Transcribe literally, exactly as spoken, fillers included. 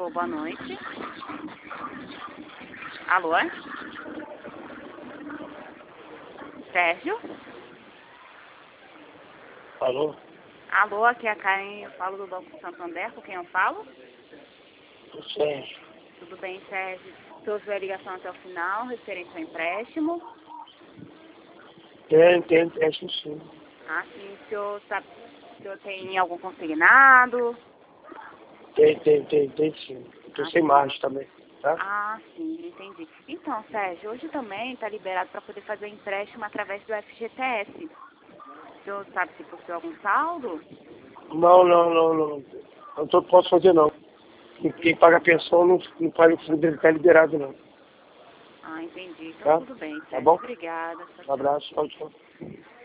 Alô, boa noite. Alô? Sérgio? Alô? Alô, aqui é a Karen, eu falo do Banco Santander, com quem eu falo? Sérgio. Tudo bem, Sérgio? Você ouviu a ligação até o final, referente ao empréstimo? Tem, tem, empréstimo sim. Ah, sim. O senhor, sabe, o senhor tem algum consignado? Tem, tem, tem, tem sim. Tô Ah, sem sim. margem também, tá? Ah, sim, entendi. Então, Sérgio, hoje também está liberado para poder fazer empréstimo através do F G T S. O senhor sabe se possui algum saldo? Não, não, não, não. Não tô, posso fazer não. Quem, quem paga a pensão não, não paga o fundo dele, tá liberado não. Ah, entendi. Então Tá? tudo bem, Tá Sérgio. bom? Obrigada. Tchau, Um tchau. abraço, tchau, tchau.